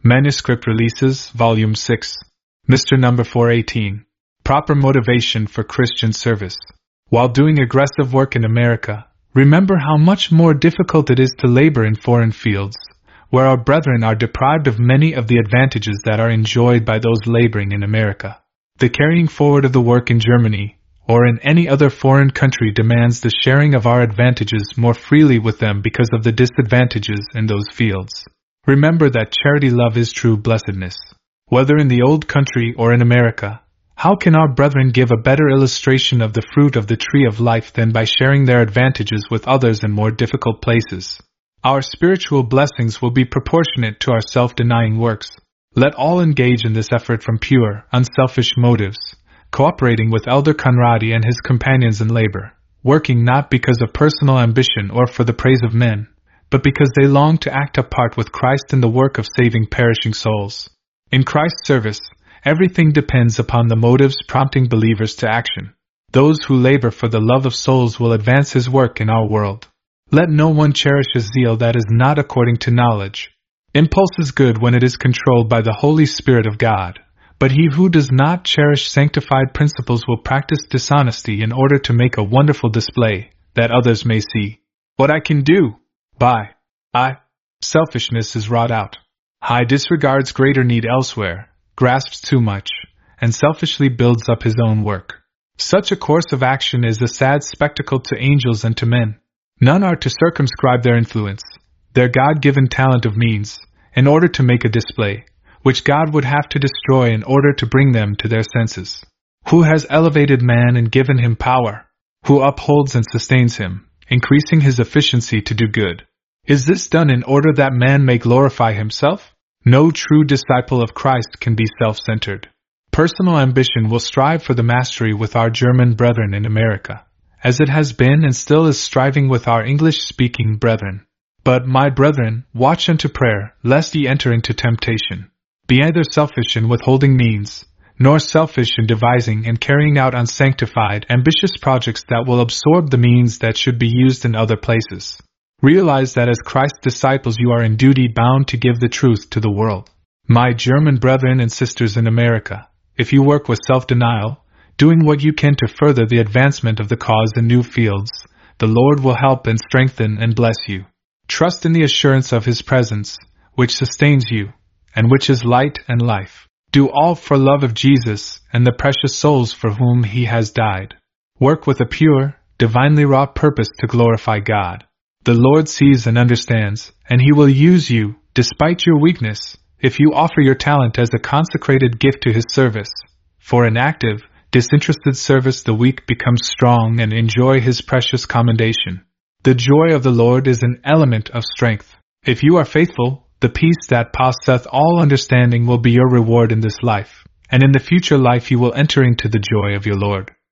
Manuscript Releases, Volume 6. Mr. Number 418. Proper Motivation for Christian Service. While doing aggressive work in America, remember how much more difficult it is to labor in foreign fields, where our brethren are deprived of many of the advantages that are enjoyed by those laboring in America. The carrying forward of the work in Germany, or in any other foreign country, demands the sharing of our advantages more freely with them because of the disadvantages in those fields. Remember that charity love is true blessedness. Whether in the old country or in America, how can our brethren give a better illustration of the fruit of the tree of life than by sharing their advantages with others in more difficult places? Our spiritual blessings will be proportionate to our self-denying works. Let all engage in this effort from pure, unselfish motives, cooperating with Elder Conradi and his companions in labor, working not because of personal ambition or for the praise of men, but because they long to act a part with Christ in the work of saving perishing souls. In Christ's service, everything depends upon the motives prompting believers to action. Those who labor for the love of souls will advance His work in our world. Let no one cherish a zeal that is not according to knowledge. Impulse is good when it is controlled by the Holy Spirit of God, but he who does not cherish sanctified principles will practice dishonesty in order to make a wonderful display, that others may see what I can do. By selfishness is wrought out. High disregards greater need elsewhere, grasps too much, and selfishly builds up his own work. Such a course of action is a sad spectacle to angels and to men. None are to circumscribe their influence, their God-given talent of means, in order to make a display, which God would have to destroy in order to bring them to their senses. Who has elevated man and given him power? Who upholds and sustains him, increasing his efficiency to do good? Is this done in order that man may glorify himself? No true disciple of Christ can be self-centered. Personal ambition will strive for the mastery with our German brethren in America, as it has been and still is striving with our English-speaking brethren. But, my brethren, watch unto prayer, lest ye enter into temptation. Be neither selfish in withholding means, nor selfish in devising and carrying out unsanctified, ambitious projects that will absorb the means that should be used in other places. Realize that as Christ's disciples you are in duty bound to give the truth to the world. My German brethren and sisters in America, if you work with self-denial, doing what you can to further the advancement of the cause in new fields, the Lord will help and strengthen and bless you. Trust in the assurance of His presence, which sustains you, and which is light and life. Do all for love of Jesus and the precious souls for whom He has died. Work with a pure, divinely wrought purpose to glorify God. The Lord sees and understands, and He will use you, despite your weakness, if you offer your talent as a consecrated gift to His service. For in active, disinterested service the weak become strong and enjoy His precious commendation. The joy of the Lord is an element of strength. If you are faithful, the peace that passeth all understanding will be your reward in this life, and in the future life you will enter into the joy of your Lord.